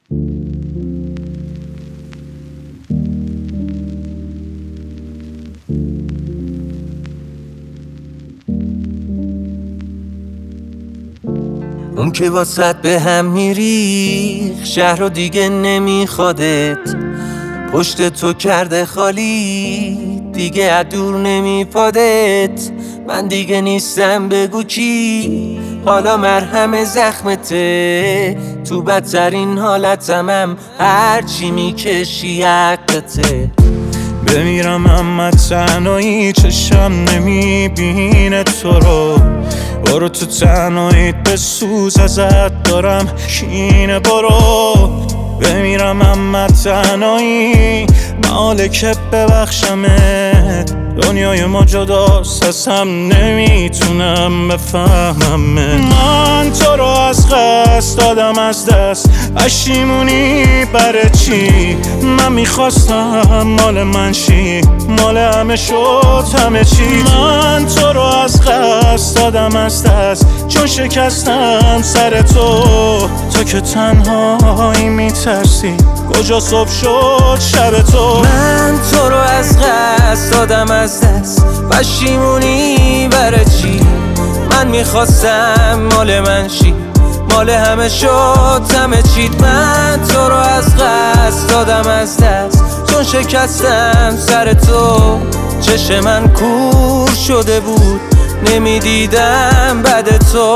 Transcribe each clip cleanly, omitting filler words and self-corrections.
اون که واسط به هم میریخ شهر رو دیگه نمیخوادت، پشت تو کرده خالی دیگه از دور نمیپادت. من دیگه نیستم بگو کی، حالا مرهم زخمته، تو بدترین حالتم هرچی میکشی حقته. بمیرم اما تنهایی چشم نمیبینه تو رو، برو تو تنهاییت بسوز ازت دارم کینه. برو بمیرم اما تنهایی محاله که ببخشمت، دنیای ما جداست از هم نمیتونم بفهمم. من تو رو از قصد دادم از دست، پشیمونی برای چی؟ من میخواستم مال من شی، مال همه شد همه چی. من تو رو از قصد دادم از دست، چون شکستم سر تو. تو که تنهایی میترسی کجا صبح شد شب تو. من تو رو از قصد دادم از دست، پشیمونی برای چی؟ من میخواستم مال من شی، مال همه شد همه چیت. من تو رو از قصد دادم از دست، چون شکستم سر تو. چشم من کور شده بود نمیدیدم بعد تو.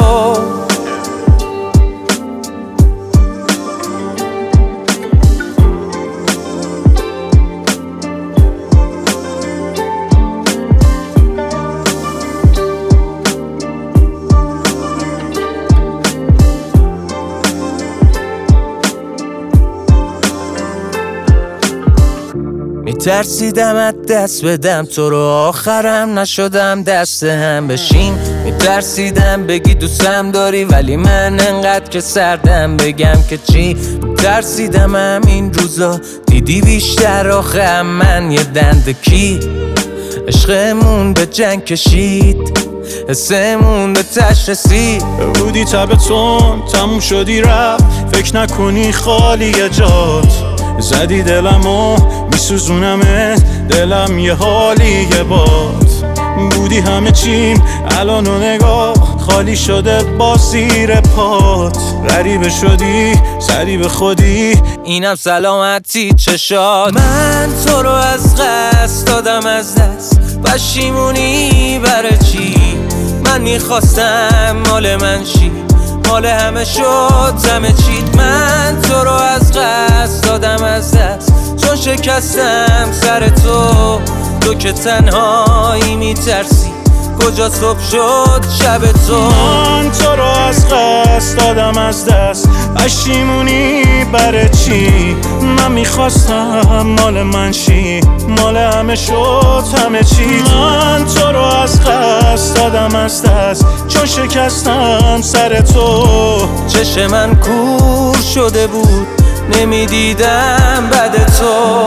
میترسیدم از دست بدم تو رو، آخرم نشدم دست هم بشیم. میترسیدم بگی دوستم داری ولی من انقدر که سردم بگم که چی. میترسیدم این روزا دیدی بیشتر آخه من یه دنده کی. عشقمون به جنگ کشید، حسمون به تش رسید. بودی تبتون تموم شدی رفت، فکر نکنی خالی جات. زدی دلمو میسوزونمت، دلم یه حالیه باد. بودی همه چیم الان و نگاه خالی شده با زیر پات. غریبه شدی زدی به خودی، اینم سلامتی چشات. من تو رو از قصد دادم از دست، پشیمونی برای چی؟ من میخواستم مال من شی، مال همه شد همه چیت. من تو رو از قصد دادم از دست، چون شکستم سر تو. تو که تنهایی میترسی کجا صبح شد شب تو. من تو رو از قصد دادم از دست، پشیمونی برای چی؟ من میخواستم مال من شی، مال همه شد همه چی. من تو رو از قصد دادم از دست، چون شکستم سر تو. چشم من کور شده بود نمیدیدم بعد تو.